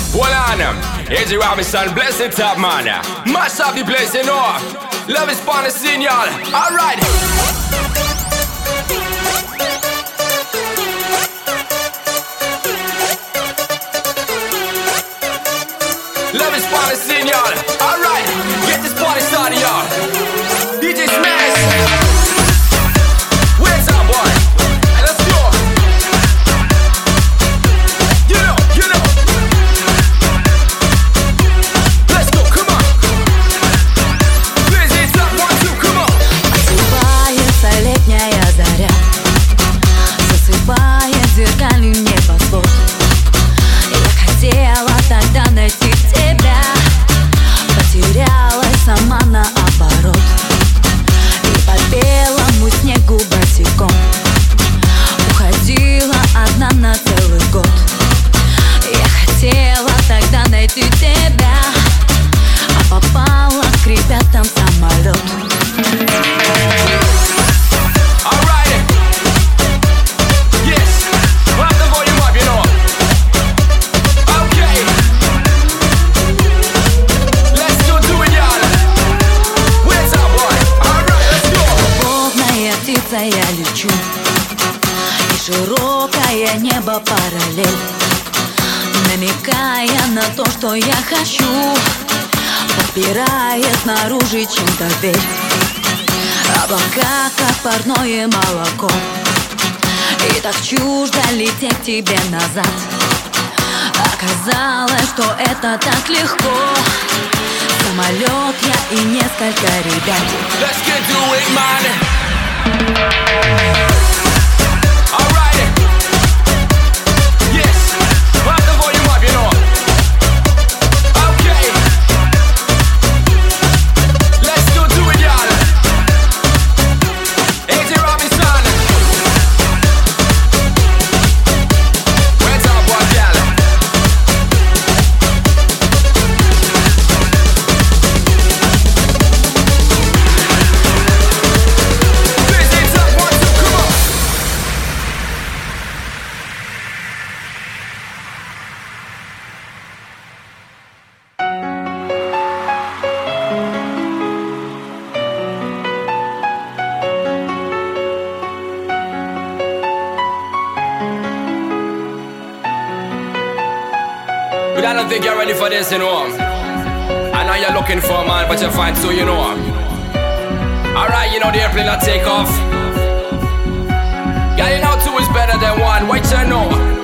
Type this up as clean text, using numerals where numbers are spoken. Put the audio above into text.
Hold on, AJ Robinson, bless it up, man. Mash up the place, you know. Love is on the scene, y'all. Alright. Love is on the scene, y'all. Alright. Get this party started, y'all. DJ Smash. Where's up, boy? Let's go. You know. Let's go, come on. Please, it's up, 1, 2, come on. Осыпается летняя заря, засыпает зеркальный небосвод. Я хотела тогда найти тебя, потерялась сама наоборот. И по белому снегу босиком уходила одна на целый год. Я хотела тогда найти тебя, а попала к ребятам в самолет. Alright. Yes. Rock the volume up, you know. Okay. Let's do it, y'all. Where's up, boy? Alright, let's go. Любовная птица, я лечу, и широкое небо параллель, намекая на то, что я хочу, подпирая снаружи чем-то дверь. Облака, как парное молоко, и так чуждо лететь к тебе назад. Оказалось, что это так легко. Самолет я и несколько ребят. Let's get to it, man. Alright. Yes. Rock the volume up, you know. Okay. Let's do it, y'all. AJ Robinson. Where's up, boy, y'all? Please, it's up, 1, 2, come on. But I don't think you're ready for this, you know. I know you're looking for a man, but you find two, you know. Alright, you know the airplane will take off. Yeah, you know two is better than one, what you know?